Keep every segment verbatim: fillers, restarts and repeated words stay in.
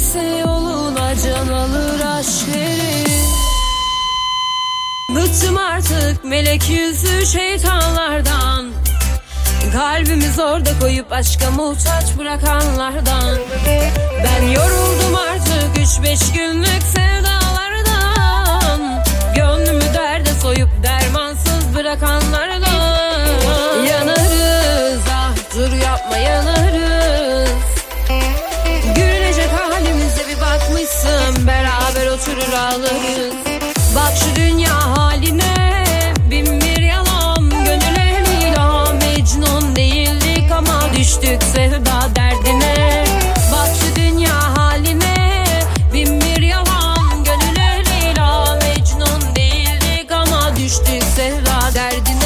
Kimse yoluna can alır aşk verir. Bıktım artık melek yüzlü şeytanlardan, kalbimi zorda koyup aşka muhtaç bırakanlardan. Ben yoruldum artık üç beş günlük sevdalardan, gönlümü derde soyup dermansız bırakanlardan. Yanarız, ah dur yapma, yanarız. Gülecek halimize bir bakmışsın, beraber oturur ağlarız. Bak şu dünya haline, bin bir yalan, gönüle ilham. Mecnun değildik ama düştük sevda derdine. Bak şu dünya haline, bin bir yalan, gönüle ilham. Mecnun değildik ama düştük sevda derdine.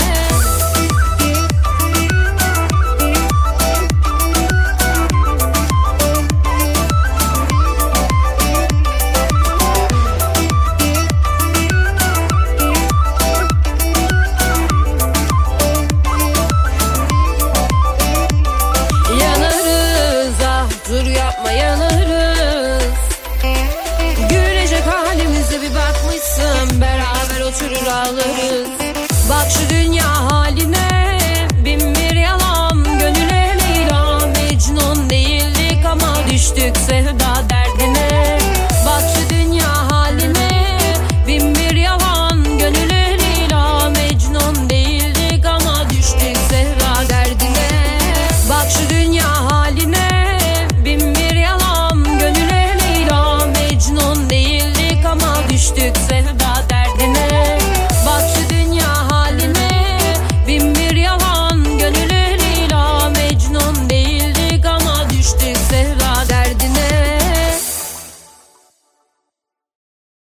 Dur yapma, yanarız. Gülecek halimize bir bakmışsın, beraber oturur ağlarız. Bak şu dünya haline, bin bir yalan, gönüle ilham. Mecnun değildik ama düştük sevda derdine. Bak şu dünya haline, bin bir yalan, gönüle ilham. Mecnun değildik ama düştük sevda derdine. Bak şu dünya haline, bin bir yalan, gönüle ilham. Mecnun değildik ama düştük sevda.